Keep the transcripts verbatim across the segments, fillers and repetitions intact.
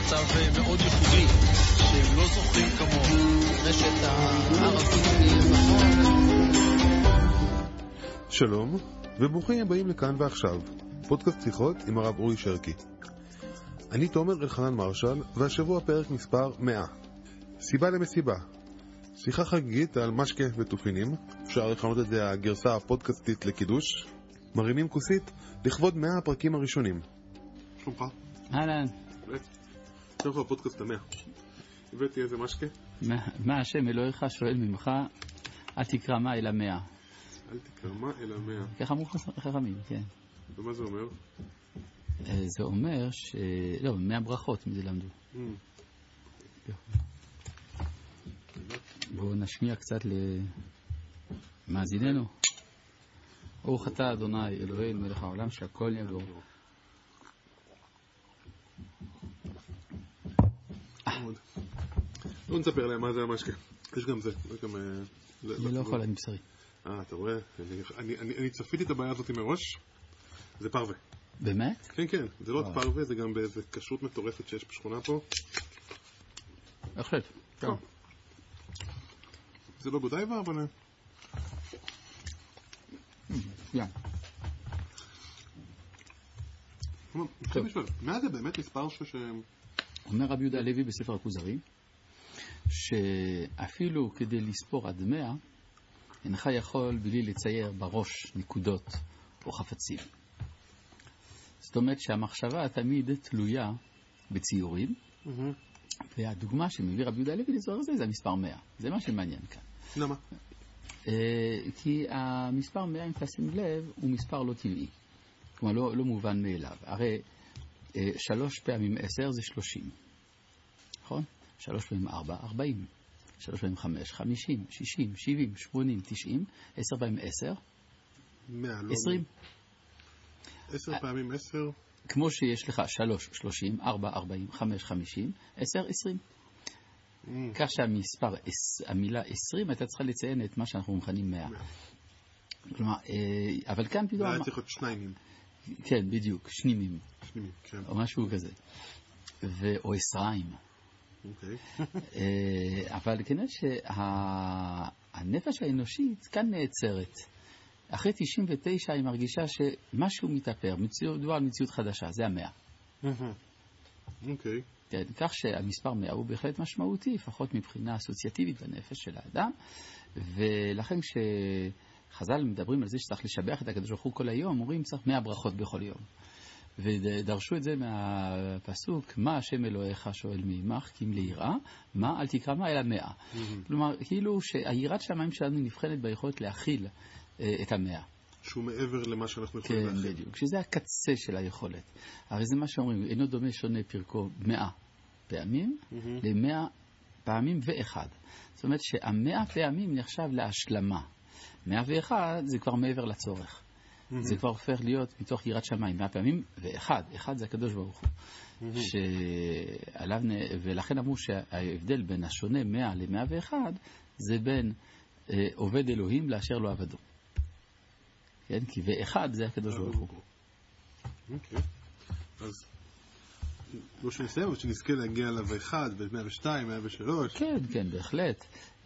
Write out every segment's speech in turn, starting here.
מצב מאוד ייחודי שהם לא זוכרים כמוהו. רשת הערבים לבנון. שלום וברוכים הבאים לכאן ועכשיו, פודקאסט שיחות עם הרב אורי שרקי. אני תומר אלחנן מרשל, והשבוע פרק מספר מאה. סיבה למסיבה. שיחה חגיגית על משקה ותופינים, אפשר לכנות את זה הגרסה הפודקאסטית לקידוש. מרימים כוסית לכבוד מאה הפרקים הראשונים. שומך? אהלן. עכשיו כבר הפודקאסט המאה. הבאתי איזה משקה? מה השם אלוהיך שואל ממך, אל תקרא מה אלא מאה. אל תקרא מה אלא מאה. כך אמרו חכמים, כן. ומה זה אומר? זה אומר ש... לא, מאה ברכות מזה למדו. בואו נשמיע קצת למאזיננו. ברוך אתה אדוני אלוהינו מלך העולם שהכל נהיה בדברו. לא נספר להם מה זה המשקה. יש גם זה. אני לא יכול, אני בשרי. אה, אתה רואה? אני צפיתי את הבעיה הזאת מראש. זה פרווה. באמת? כן, כן. זה לא פרווה, זה גם באיזה כשרות מטורפת שיש בשכונה פה. בהחלט. טוב. זה לא גודייבה, אבל... כן. מה זה באמת מספר ש... אומר רבי יהודה הלוי בספר הכוזרי, שאפילו כדי לספור עד מאה, אינך יכול בלי לצייר בראש נקודות או חפצים. זאת אומרת שהמחשבה תמיד תלויה בציורים, והדוגמה שמביא רבי יהודה הלוי לצורך זה, זה המספר מאה. זה מה שמעניין כאן. למה? כי המספר מאה, אם תשים לב, הוא מספר לא טבעי. כלומר, לא, לא מובן מאליו. הרי שלוש פעמים עשר זה שלושים. נכון? שלוש פעמים ארבע, ארבעים. שלוש פעמים חמש, חמישים, שישים, שבעים, שמונים, תשעים. עשר פעמים עשר. מאה, לא... עשרים. עשר פעמים עשר. כמו שיש לך שלוש, שלושים, ארבע, ארבעים, חמש, חמישים, עשר, עשרים. כך שהמספר, המילה עשרים, הייתה צריכה לציין את מה שאנחנו מכנים מאה. כלומר, אבל כאן פתאום... היה צריך להיות שניים. כן, בדיוק, שנימים. שנימים, כן. או משהו כזה. או עשריים. אוקיי. אבל כנראה שהנפש האנושית כאן נעצרת. אחרי תשעים ותשע היא מרגישה שמשהו מתאפר, מדובר על מציאות חדשה, זה המאה. אוקיי. כן, כך שהמספר מאה הוא בהחלט משמעותי, לפחות מבחינה אסוציאטיבית בנפש של האדם, ולכן כשחז"ל מדברים על זה שצריך לשבח את הקדוש ברוך הוא כל היום, אומרים צריך מאה ברכות בכל יום. ודרשו את זה מהפסוק, מה השם אלוהיך שואל מעמך, כי אם ליראה, מה אל תקרא מה אלא מאה. כלומר, כאילו שהיראת שמיים שלנו נבחנת ביכולת להכיל את המאה. שהוא מעבר למה שאנחנו יכולים להכיל. כן, בדיוק. שזה הקצה של היכולת. הרי זה מה שאומרים, אינו דומה שונה פרקו מאה פעמים למאה פעמים ואחד. זאת אומרת שהמאה פעמים נחשב להשלמה. מאה ואחד זה כבר מעבר לצורך. זה כבר הופך להיות מתוך יראת שמיים. מאה פעמים ואחד. אחד זה הקדוש ברוך הוא. שעליו, ולכן אמרו שההבדל בין השונה מאה למאה ואחד זה בין עובד אלוהים לאשר לא עבדו. כן? כי ואחד זה הקדוש ברוך הוא. אוקיי. אז לא שנסיים, אבל שנזכה להגיע אליו אחד, ב-מאה ושתיים, מאה ושלוש. כן, כן, בהחלט.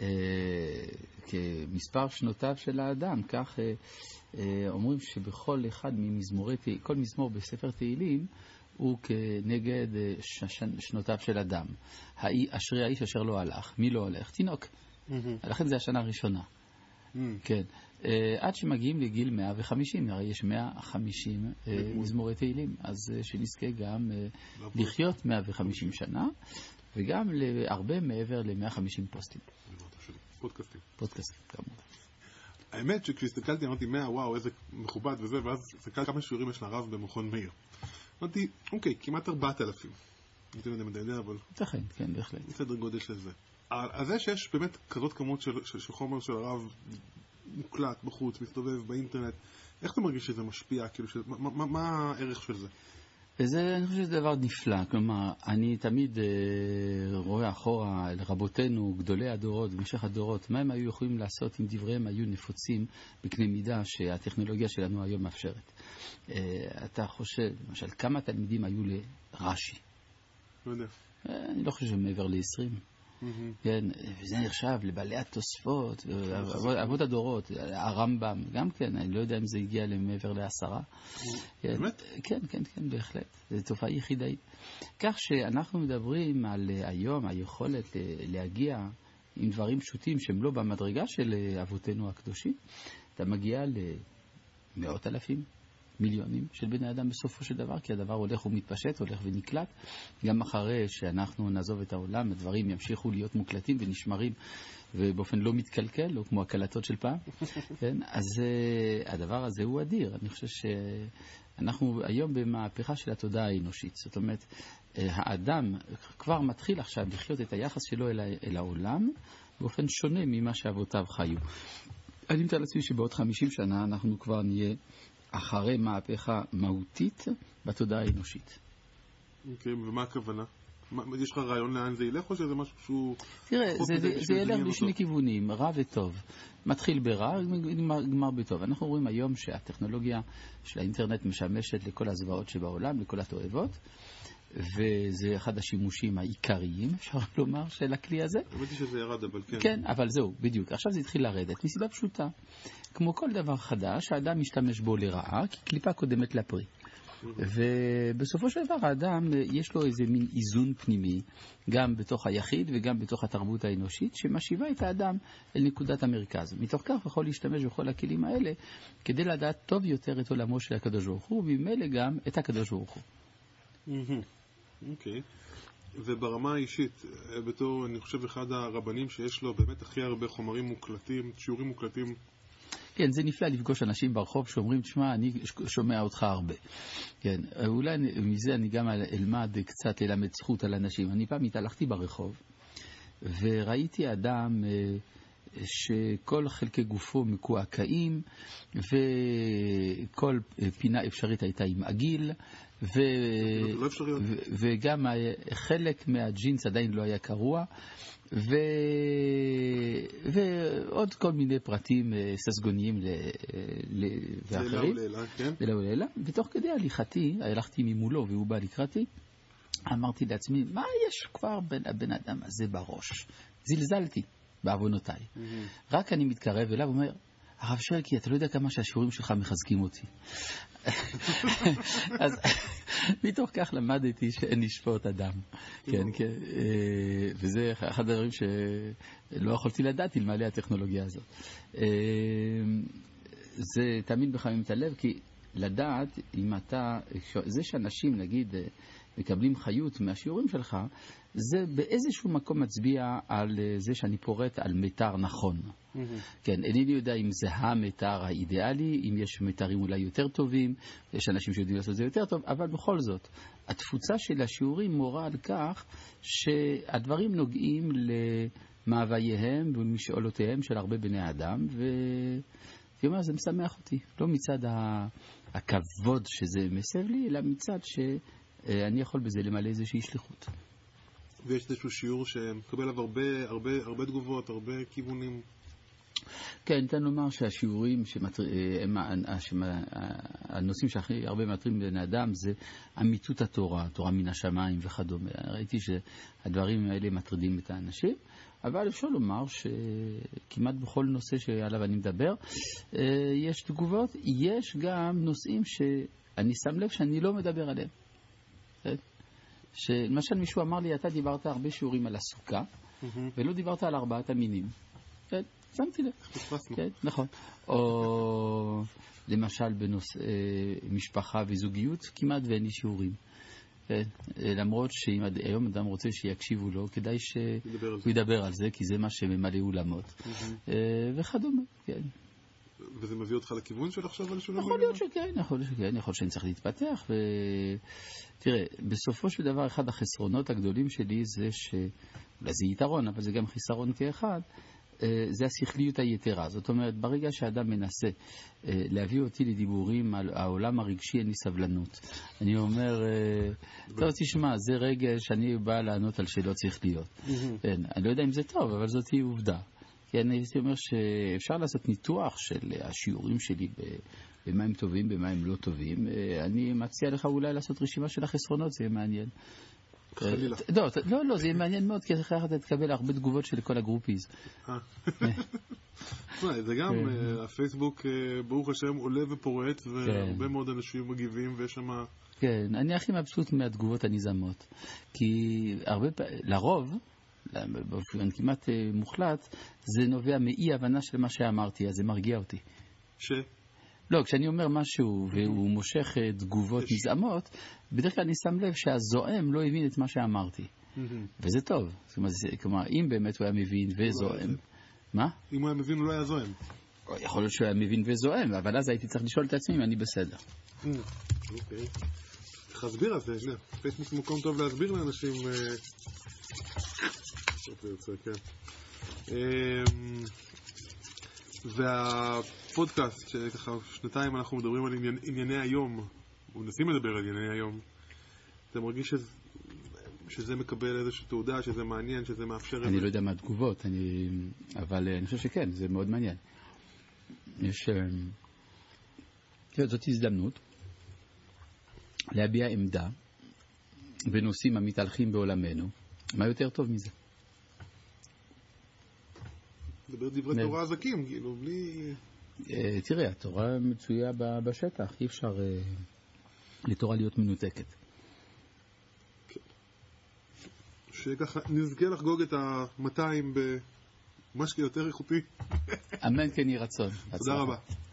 כמספר שנותיו של האדם, כך אומרים שבכל אחד ממזמורי, כל מזמור בספר תהילים, הוא כנגד שנותיו של אדם. אשרי האיש אשר לא הלך. מי לא הולך? תינוק. לכן זה השנה הראשונה. כן. עד שמגיעים לגיל מאה וחמישים, הרי יש מאה וחמישים מזמורי תהילים, אז שנזכה גם לחיות מאה וחמישים שנה, וגם הרבה מעבר ל-מאה וחמישים פוסטים. פודקאסטים. פודקאסטים, כמובן. האמת שכשהסתכלתי אמרתי מאה, וואו, איזה מכובד וזה, ואז הסתכלתי כמה שיעורים יש לרב במכון מאיר. אמרתי, אוקיי, כמעט ארבעת אלפים. אני לא יודע אם אתה יודע, אבל... תכן, כן, בהחלט. בסדר גודל של זה. אז זה שיש באמת כזאת כמות של, של, של חומר של הרב מוקלט בחוץ, מסתובב באינטרנט, איך אתה מרגיש שזה משפיע? כאילו, שזה, מה, מה, מה הערך של זה? וזה, אני חושב שזה דבר נפלא. כלומר, אני תמיד אה, רואה אחורה לרבותינו, גדולי הדורות, במשך הדורות, מה הם היו יכולים לעשות אם דבריהם היו נפוצים בקנה מידה שהטכנולוגיה שלנו היום מאפשרת. אה, אתה חושב, למשל, כמה תלמידים היו לרש"י? לא יודע. אני לא חושב מעבר ל-עשרים. כן, וזה נחשב לבעלי התוספות, אבות הדורות, הרמב"ם, גם כן, אני לא יודע אם זה הגיע למעבר לעשרה. באמת? כן, כן, כן, בהחלט. זו תופעה יחידאית. כך שאנחנו מדברים על היום היכולת להגיע עם דברים פשוטים שהם לא במדרגה של אבותינו הקדושים. אתה מגיע למאות אלפים, מיליונים של בני אדם בסופו של דבר, כי הדבר הולך ומתפשט, הולך ונקלט. גם אחרי שאנחנו נעזוב את העולם, הדברים ימשיכו להיות מוקלטים ונשמרים, ובאופן לא מתקלקל, לא כמו הקלטות של פעם. כן? אז uh, הדבר הזה הוא אדיר. אני חושב שאנחנו היום במהפכה של התודעה האנושית. זאת אומרת, uh, האדם כבר מתחיל עכשיו לחיות את היחס שלו אל, אל העולם, באופן שונה ממה שאבותיו חיו. אני מתאר לעצמי שבעוד חמישים שנה אנחנו כבר נהיה אחרי מהפכה מהותית בתודעה האנושית. אוקיי, ומה הכוונה? יש לך רעיון לאן זה ילך, או שזה משהו שהוא... תראה, זה ילך בשני כיוונים, רע וטוב. מתחיל ברע, נגמר בטוב. אנחנו רואים היום שהטכנולוגיה של האינטרנט משמשת לכל הזוועות שבעולם, לכל התועבות, וזה אחד השימושים העיקריים, אפשר לומר, של הכלי הזה. אמרתי שזה ירד, אבל כן. כן, אבל זהו, בדיוק. עכשיו זה התחיל לרדת, מסיבה פשוטה. כמו כל דבר חדש, האדם משתמש בו לרעה, כי קליפה קודמת לפרי. ובסופו של דבר האדם יש לו איזה מין איזון פנימי, גם בתוך היחיד וגם בתוך התרבות האנושית, שמשיבה את האדם אל נקודת המרכז. מתוך כך יכול להשתמש בכל הכלים האלה, כדי לדעת טוב יותר את עולמו של הקדוש ברוך הוא, וממילא גם את הקדוש ברוך הוא. אוקיי. וברמה האישית, בתור, אני חושב, אחד הרבנים שיש לו באמת הכי הרבה חומרים מוקלטים, שיעורים מוקלטים. כן, זה נפלא לפגוש אנשים ברחוב שאומרים, תשמע, אני שומע אותך הרבה. כן, אולי מזה אני גם אלמד קצת ללמד זכות על אנשים. אני פעם התהלכתי ברחוב, וראיתי אדם שכל חלקי גופו מקועקעים, וכל פינה אפשרית הייתה עם עגיל, ו... לא אפשריות. ו... וגם חלק מהג'ינס עדיין לא היה קרוע, ו... ועוד כל מיני פרטים ססגוניים ל... ל... ואחרים. לילה ולילה, כן. לילה ולילה. ותוך כדי הליכתי, הלכתי ממולו והוא בא לקראתי, אמרתי לעצמי, מה יש כבר בין הבן אדם הזה בראש? זלזלתי בעוונותיי. Mm-hmm. רק אני מתקרב אליו ואומר, הרב שרקי, אתה לא יודע כמה שהשיעורים שלך מחזקים אותי. אז מתוך כך למדתי שאין לשפוט אדם. כן, כן. וזה אחד הדברים שלא יכולתי לדעת אלמלא הטכנולוגיה הזאת. זה תמיד מחמם את הלב, כי לדעת אם אתה, זה שאנשים נגיד מקבלים חיות מהשיעורים שלך, זה באיזשהו מקום מצביע על זה שאני פורט על מיתר נכון. Mm-hmm. כן, אינני יודע אם זה המיתר האידיאלי, אם יש מיתרים אולי יותר טובים, יש אנשים שיודעים לעשות זה יותר טוב, אבל בכל זאת, התפוצה של השיעורים מורה על כך שהדברים נוגעים למאווייהם ולמשאולותיהם של הרבה בני אדם, ואני אומר, זה משמח אותי. לא מצד הכבוד שזה מסב לי, אלא מצד שאני יכול בזה למלא איזושהי שליחות. ויש איזשהו שיעור שמקבל עליו הרבה, הרבה, הרבה תגובות, הרבה כיוונים. כן, ניתן לומר שהשיעורים שמטר... הם... הנושאים שהכי הרבה מטרים בן אדם זה אמיתות התורה, תורה מן השמיים וכדומה. ראיתי שהדברים האלה מטרידים את האנשים, אבל אפשר לומר שכמעט בכל נושא שעליו אני מדבר, יש תגובות, יש גם נושאים שאני שם לב שאני לא מדבר עליהם. שלמשל מישהו אמר לי, אתה דיברת הרבה שיעורים על הסוכה, mm-hmm. ולא דיברת על ארבעת המינים. כן, שמתי לב. כן, נכון. או למשל בנושא משפחה וזוגיות, כמעט ואין לי שיעורים. כן, למרות שאם היום אדם רוצה שיקשיבו לו, כדאי שהוא ידבר על זה, כי זה מה שממלא אולמות. Mm-hmm. וכדומה, כן. וזה מביא אותך לכיוון של עכשיו על שונה? יכול להיות שכן, יכול להיות שכן, יכול להיות שאני צריך להתפתח. ו... תראה, בסופו של דבר, אחד החסרונות הגדולים שלי זה ש... אולי זה יתרון, אבל זה גם חיסרון כאחד, זה השכליות היתרה. זאת אומרת, ברגע שאדם מנסה להביא אותי לדיבורים על העולם הרגשי, אין לי סבלנות. אני אומר, טוב, תשמע, זה רגע שאני בא לענות על שאלות שכליות. אני לא יודע אם זה טוב, אבל זאת היא עובדה. כי אני הייתי אומר שאפשר לעשות ניתוח של השיעורים שלי במה הם טובים, במה הם לא טובים. אני מציע לך אולי לעשות רשימה של החסרונות, זה מעניין. חלילה. לא, לא, לא, זה יהיה מעניין מאוד, כי אחרי אתה תקבל הרבה תגובות של כל הגרופיז. זה גם, הפייסבוק, ברוך השם, עולה ופורט, והרבה מאוד אנשים מגיבים, ויש שם... כן, אני הכי מבסוט מהתגובות הנזמות. כי הרבה פעמים, לרוב, באופן כמעט מוחלט, זה נובע מאי הבנה של מה שאמרתי, אז זה מרגיע אותי. ש? לא, כשאני אומר משהו והוא מושך תגובות נזעמות, בדרך כלל אני שם לב שהזועם לא הבין את מה שאמרתי. וזה טוב. כלומר, אם באמת הוא היה מבין וזועם... מה? אם הוא היה מבין הוא לא היה זועם. יכול להיות שהוא היה מבין וזועם, אבל אז הייתי צריך לשאול את עצמי אם אני בסדר. אוקיי. איך להסביר על זה? פייסבוק זה מקום טוב להסביר לאנשים... והפודקאסט שככה שנתיים אנחנו מדברים על ענייני היום, מנסים לדבר על ענייני היום, אתה מרגיש שזה, שזה מקבל איזושהי תעודה, שזה מעניין, שזה מאפשר... אני לא יודע מה התגובות, אני... אבל אני חושב שכן, זה מאוד מעניין. יש... זאת הזדמנות להביע עמדה בנושאים המתהלכים בעולמנו. מה יותר טוב מזה? לדבר דברי תורה עזקים, כאילו, בלי... תראה, התורה מצויה בשטח, אי אפשר לתורה להיות מנותקת. שככה נזכה לחגוג את ה-מאתיים במשהו יותר איכותי. אמן כן יהי רצון. תודה רבה.